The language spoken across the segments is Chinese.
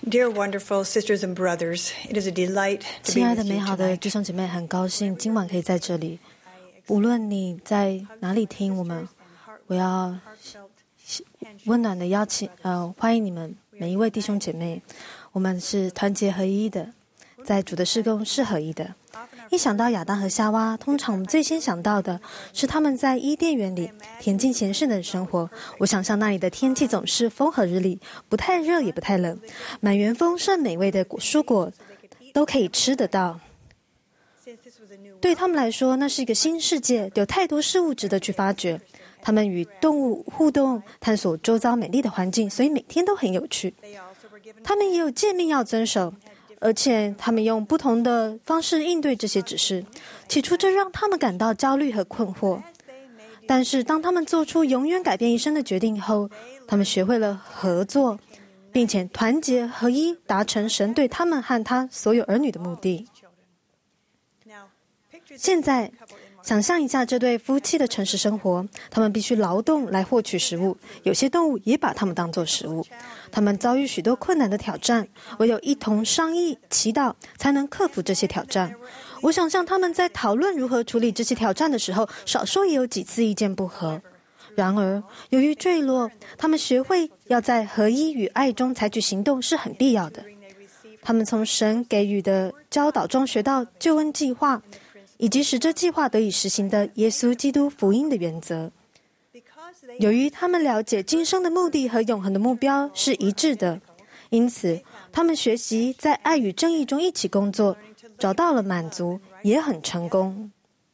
Dear wonderful sisters and brothers, it is a delight to 亲 be 爱 with 的 you 美好的 tonight. 弟兄姐妹，很高兴今晚可以在这里。无论你在哪里听我们，我要温暖的邀请，欢迎你们每一位弟兄姐妹。我们是团结合一的，在主的事工是合一的。一想到亚当和夏娃，通常我们最先想到的是他们在伊甸园里恬静闲适的生活。我想象那里的天气总是风和日丽，不太热也不太冷，满园丰盛美味的蔬果都可以吃得到。对他们来说，那是一个新世界，有太多事物值得去发掘。他们与动物互动，探索周遭美丽的环境，所以每天都很有趣。他们也有诫命要遵守，而且他们用不同的方式应对这些指示。起初这让他们感到焦虑和困惑，但是当他们做出永远改变一生的决定后，他们学会了合作，并且团结合一，达成神对他们和他所有儿女的目的。现在想象一下这对夫妻的诚实生活，他们必须劳动来获取食物，有些动物也把他们当作食物。他们遭遇许多困难的挑战，唯有一同商议祈祷才能克服这些挑战。我想象他们在讨论如何处理这些挑战的时候，少说也有几次意见不合。然而由于坠落，他们学会要在合一与爱中采取行动是很必要的。他们从神给予的教导中学到救恩计划，以及使这计划得以实行的耶稣基督福音的原则。由于他们了解今生的目的和永恒的目标是一致的，因此他们学习在爱与正义中一起工作，找到了满足，也很成功。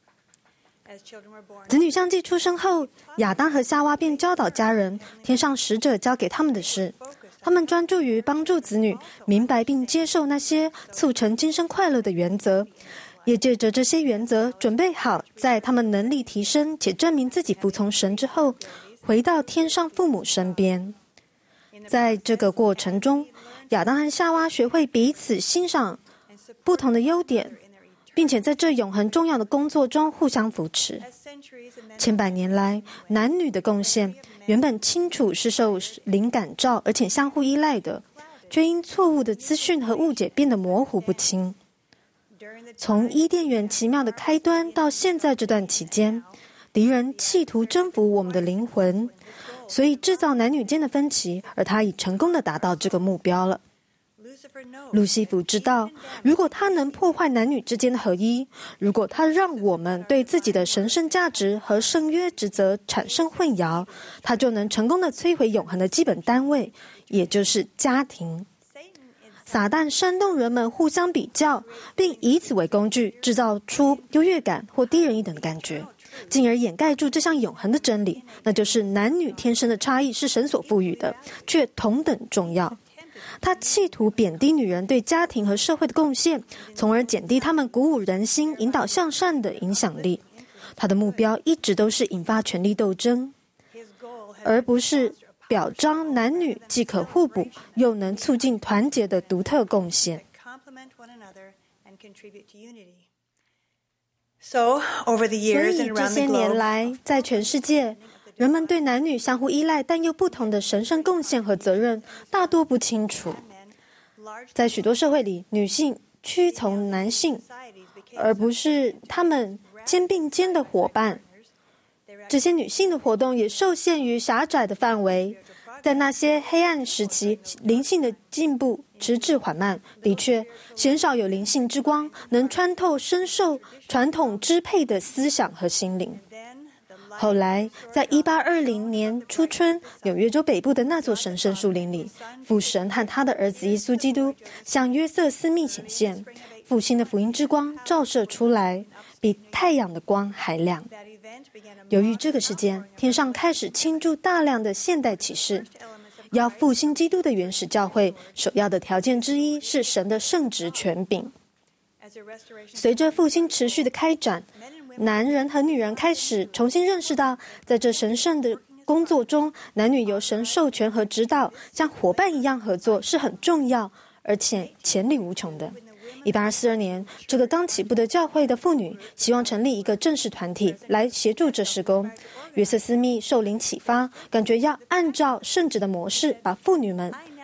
子女相继出生后，亚当和夏娃便教导家人天上使者交给他们的事。他们专注于帮助子女明白并接受那些促成今生快乐的原则，也借着这些原则准备好在他们能力提升且证明自己服从神之后，回到天上父母身边。在这个过程中，亚当和夏娃学会彼此欣赏不同的优点，并且在这永恒重要的工作中互相扶持。千百年来，男女的贡献原本清楚是受灵感召而且相互依赖的，却因错误的资讯和误解变得模糊不清。从伊甸园奇妙的开端到现在这段期间，敌人企图征服我们的灵魂，所以制造男女间的分歧，而他已成功地达到这个目标了。路西弗知道，如果他能破坏男女之间的合一，如果他让我们对自己的神圣价值和圣约职责产生混淆，他就能成功地摧毁永恒的基本单位，也就是家庭。撒旦煽动人们互相比较，并以此为工具制造出优越感或低人一等的感觉，进而掩盖住这项永恒的真理，那就是男女天生的差异是神所赋予的，却同等重要。他企图贬低女人对家庭和社会的贡献，从而减低他们鼓舞人心、引导向善的影响力。他的目标一直都是引发权力斗争，而不是表彰男女既可互补又能促进团结的独特贡献。 So, over the 所 years 以 and 这 around 些 the 年 globe, 来，在全世界，人们对男女相互依赖但又不同的神圣贡献和责任大多不清楚。在许多社会里，女性屈从男性，而不是他们肩并肩的伙伴。这些女性的活动也受限于狭窄的范围。在那些黑暗时期，灵性的进步迟滞缓慢，的确鲜少有灵性之光能穿透深受传统支配的思想和心灵。后来在1820年初春，纽约州北部的那座神圣树林里，父神和他的儿子耶稣基督向约瑟斯密显现，复兴的福音之光照射出来，比太阳的光还亮。由于这个事件，天上开始倾注大量的现代启示。要复兴基督的原始教会，首要的条件之一是神的圣职权柄。随着复兴持续的开展，男人和女人开始重新认识到，在这神圣的工作中，男女由神授权和指导，像伙伴一样合作是很重要，而且潜力无穷的。1842年，这个刚起步的教会的妇女希望成立一个正式团体来协助这事工。约瑟斯密受灵启发，感觉要按照圣旨的模式，把妇女们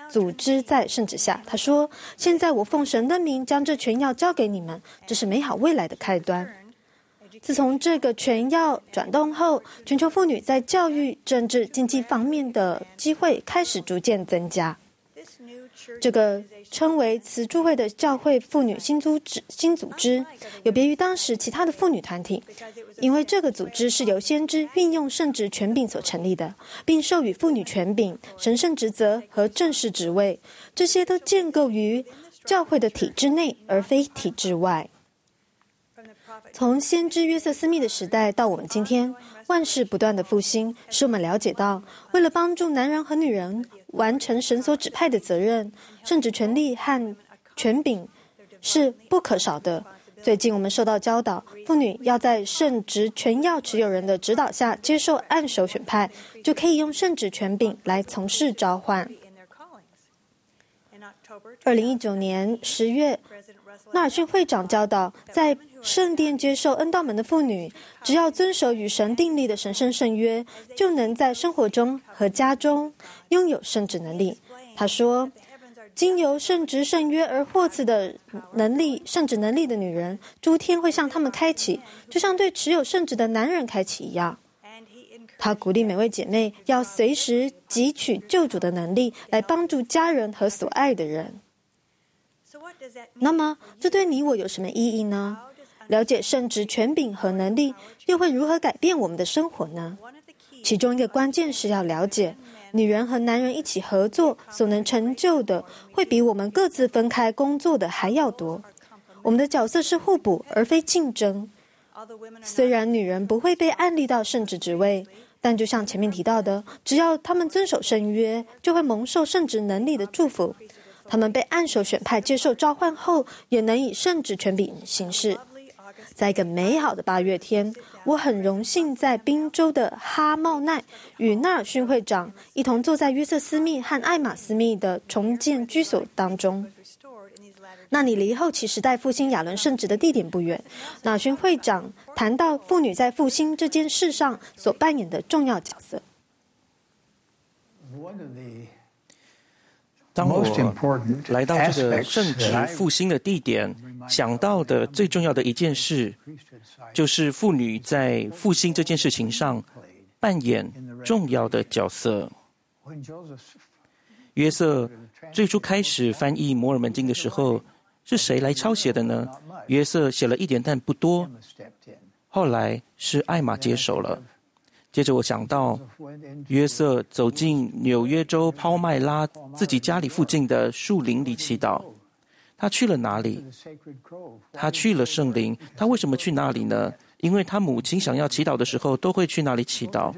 组织在圣旨下。他说：“现在我奉神的名将这权要交给你们，这是美好未来的开端。”自从这个权要转动后，全球妇女在教育、政治、经济方面的机会开始逐渐增加。这个称为慈助会的教会妇女新组织，有别于当时其他的妇女团体，因为这个组织是由先知运用圣职权柄所成立的，并授予妇女权柄、神圣职责和正式职位，这些都建构于教会的体制内，而非体制外。从先知约瑟斯密的时代到我们今天，万事不断的复兴，使我们了解到，为了帮助男人和女人完成神所指派的责任，圣职权利和权柄是不可少的。最近我们受到教导，妇女要在圣职权要持有人的指导下接受按手选派，就可以用圣职权柄来从事召唤。2019年10月，纳尔逊会长教导，在圣殿接受恩道门的妇女，只要遵守与神订立的神圣圣约，就能在生活中和家中拥有圣职能力。他说，经由圣职圣约而获赐的能力、圣职能力的女人，诸天会向她们开启，就像对持有圣职的男人开启一样。他鼓励每位姐妹要随时汲取救主的能力，来帮助家人和所爱的人。那么，这对你我有什么意义呢？了解圣职权柄和能力，又会如何改变我们的生活呢？其中一个关键是要了解，女人和男人一起合作所能成就的，会比我们各自分开工作的还要多。我们的角色是互补，而非竞争。虽然女人不会被按立到圣职职位，但就像前面提到的，只要她们遵守圣约，就会蒙受圣职能力的祝福。她们被按手选派接受召唤后，也能以圣职权柄行事。在一个美好的8月天，我很荣幸在宾州的哈茂奈与纳尔逊会长一同坐在约瑟斯密和艾玛斯密的重建居所当中。那里离后期时代复兴亚伦圣职的地点不远。纳尔逊会长谈到妇女在复兴这件事上所扮演的重要角色。 当我来到这个圣职复兴的地点，想到的最重要的一件事，就是妇女在复兴这件事情上扮演重要的角色。约瑟最初开始翻译摩尔门经的时候，是谁来抄写的呢？约瑟写了一点，但不多。后来是艾玛接手了。接着我想到，约瑟走进纽约州抛麦拉自己家里附近的树林里祈祷。他去了哪里？他去了圣林。他为什么去那里呢？因为他母亲想要祈祷的时候，都会去那里祈祷。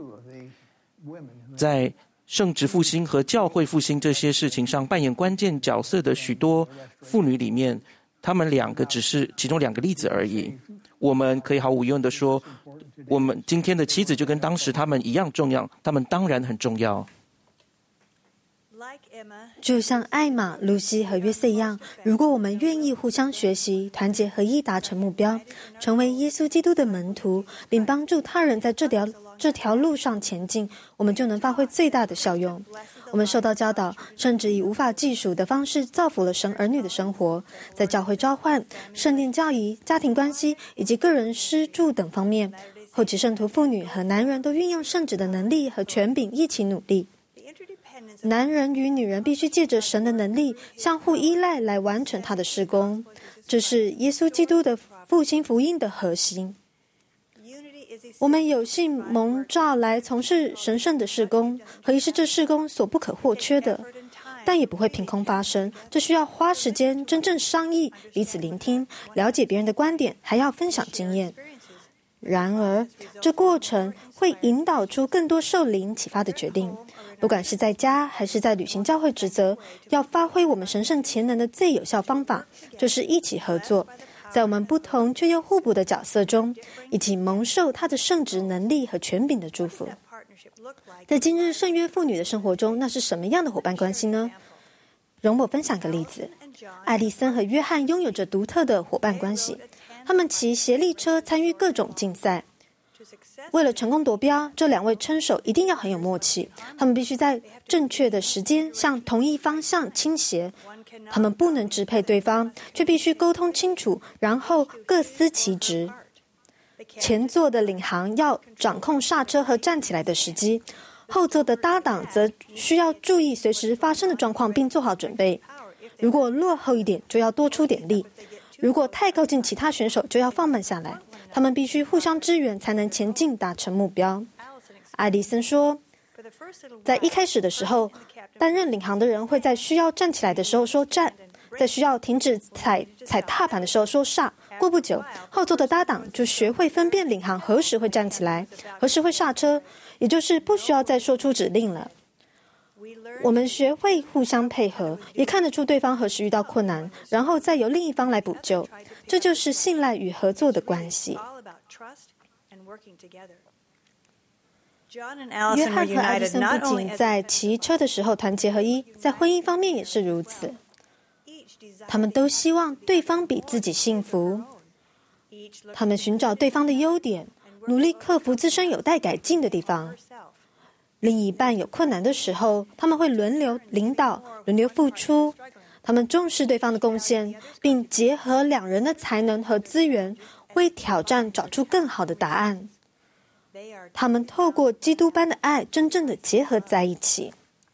在圣职复兴和教会复兴这些事情上扮演关键角色的许多妇女里面，她们2个只是其中2个例子而已。我们可以毫无疑问地说，我们今天的妻子就跟当时他们一样重要，他们当然很重要。 就像艾玛、露西和约瑟一样，如果我们愿意互相学习、团结合一达成目标，成为耶稣基督的门徒，并帮助他人在这条路上前进，我们就能发挥最大的效用。我们受到教导，甚至以无法计数的方式造福了神儿女的生活，在教会召唤、圣殿教仪、家庭关系以及个人施助等方面，后期圣徒妇女和男人都运用圣职的能力和权柄一起努力。男人与女人必须借着神的能力相互依赖来完成他的事工，这是耶稣基督的复兴福音的核心。我们有幸蒙召来从事神圣的事工，合一是这事工所不可或缺的，但也不会凭空发生，这需要花时间真正商议，彼此聆听，了解别人的观点，还要分享经验。然而，这过程会引导出更多受灵启发的决定。不管是在家还是在履行教会职责，要发挥我们神圣潜能的最有效方法，就是一起合作，在我们不同却又互补的角色中，一起蒙受他的圣职能力和权柄的祝福。在今日圣约妇女的生活中，那是什么样的伙伴关系呢？容我分享个例子。艾丽森和约翰拥有着独特的伙伴关系，他们骑协力车参与各种竞赛。 为了成功夺标，这2位称手一定要很有默契，他们必须在正确的时间向同一方向倾斜，他们不能支配对方，却必须沟通清楚，然后各司其职。前座的领航要掌控刹车和站起来的时机，后座的搭档则需要注意随时发生的状况并做好准备。如果落后一点，就要多出点力；如果太靠近其他选手，就要放慢下来。他们必须互相支援，才能前进达成目标。爱迪生说，在一开始的时候，担任领航的人会在需要站起来的时候说站，在需要停止踩踏板的时候说刹。过不久，后座的搭档就学会分辨领航何时会站起来，何时会刹车，也就是不需要再说出指令了。我们学会互相配合，也看得出对方何时遇到困难，然后再由另一方来补救。这就是信赖与合作的关系。约翰和爱迪生不仅在骑车的时候团结合一，在婚姻方面也是如此。他们都希望对方比自己幸福，他们寻找对方的优点，努力克服自身有待改进的地方。另一半有困难的时候，他们会轮流领导，轮流付出。他们重视对方的贡献，并结合2人的才能和资源，为挑战找出更好的答案。他们透过基督般的爱，真正的结合在一起。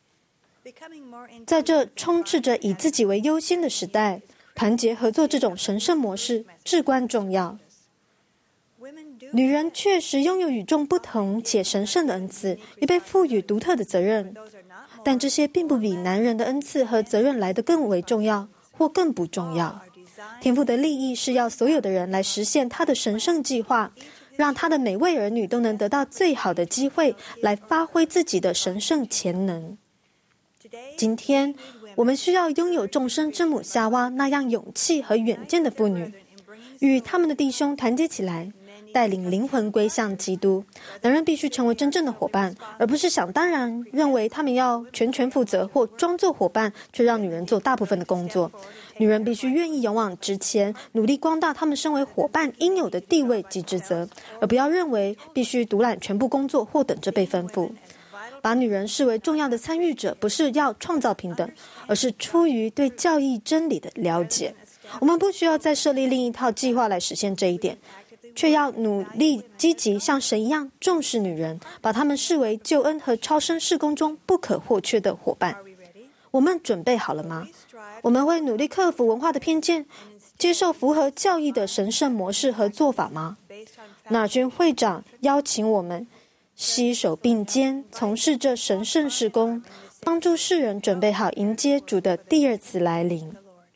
在这充斥着以自己为优先的时代，团结合作这种神圣模式至关重要。女人确实拥有与众不同且神圣的恩赐，也被赋予独特的责任，但这些并不比男人的恩赐和责任来得更为重要，或更不重要。天父的利益是要所有的人来实现他的神圣计划，让他的每位儿女都能得到最好的机会来发挥自己的神圣潜能。今天，我们需要拥有众生之母夏娃那样勇气和远见的妇女，与他们的弟兄团结起来，带领灵魂归向基督。男人必须成为真正的伙伴，而不是想当然认为他们要全权负责，或装作伙伴却让女人做大部分的工作。女人必须愿意勇往直前，努力光大他们身为伙伴应有的地位及职责，而不要认为必须独揽全部工作或等着被吩咐。把女人视为重要的参与者，不是要创造平等，而是出于对教义真理的了解。我们不需要再设立另一套计划来实现这一点，却要努力积极像神一样重视女人，把她们视为救恩和超生事工中不可或缺的伙伴。我们准备好了吗？我们会努力克服文化的偏见，接受符合教义的神圣模式和做法吗？纳尔逊会长邀请我们携手并肩，从事这神圣事工，帮助世人准备好迎接主的第2次来临。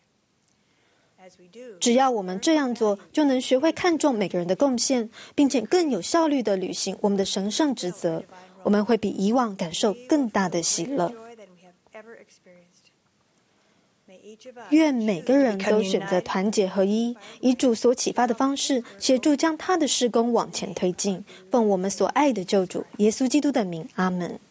只要我们这样做，就能学会看重每个人的贡献，并且更有效率地履行我们的神圣职责。我们会比以往感受更大的喜乐。愿每个人都选择团结合一，以主所启发的方式，协助将他的事工往前推进。奉我们所爱的救主耶稣基督的名，阿们。